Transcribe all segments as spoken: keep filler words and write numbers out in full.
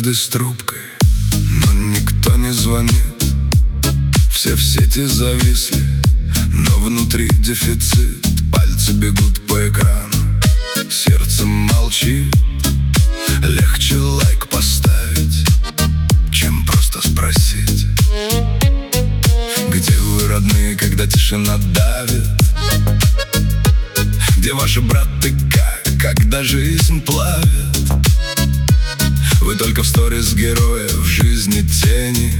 каждый с трубкой, но никто не звонит. Все в сети зависли, но внутри дефицит. Пальцы бегут по экрану, сердце молчит. Легче лайк поставить, чем просто спросить: где вы, родные, когда тишина давит? Где ваши браты, как, когда жизнь плавит? Вы только в сторис героя, в жизни тени.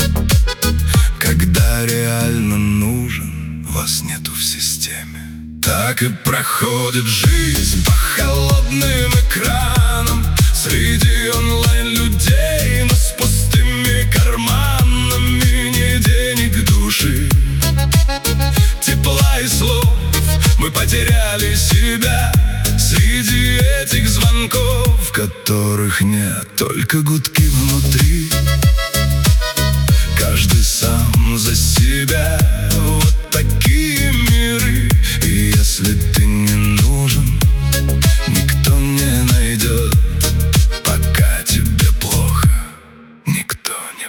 Когда реально нужен, вас нету в системе. Так и проходит жизнь по холодным экранам, среди онлайн-людей, но с пустыми карманами. Ни денег, души, тепла и слов. Мы потеряли себя среди этих звонков, в которых нет, только гудки внутри. Каждый сам за себя, вот такие миры. И если ты не нужен, никто не найдет. Пока тебе плохо, никто не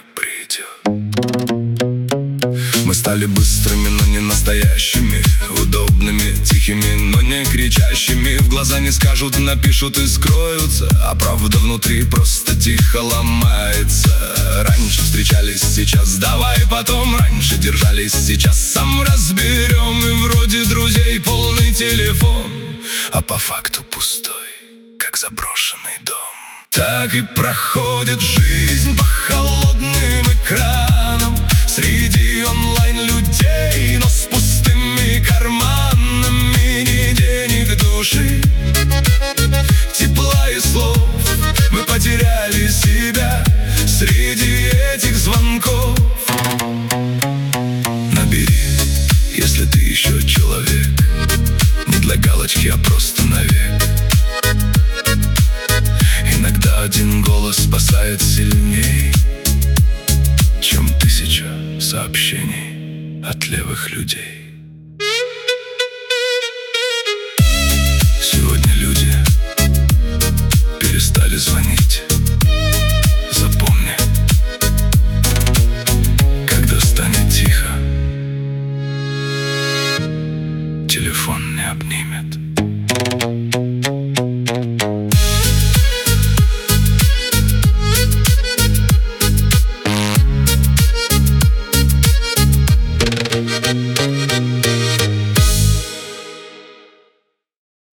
придет. Мы стали быстрыми, но не настоящими, удобными, тихими, но не кричащими. В глаза не скажут, напишут и скроются, а правда внутри просто тихо ломается. Раньше встречались, сейчас давай потом. Раньше держались, сейчас сам разберем. И вроде друзей полный телефон, а по факту пустой, как заброшенный дом. Так и проходит жизнь по холодным экранам, среди онлайн-людей, но с пустыми карманами. Ни денег, души, тепла и слов. Мы потеряли себя среди этих звонков. Набери, если ты еще человек, не для галочки, а просто навек. Иногда один голос спасает сильней, чем тысяча сообщений от левых людей.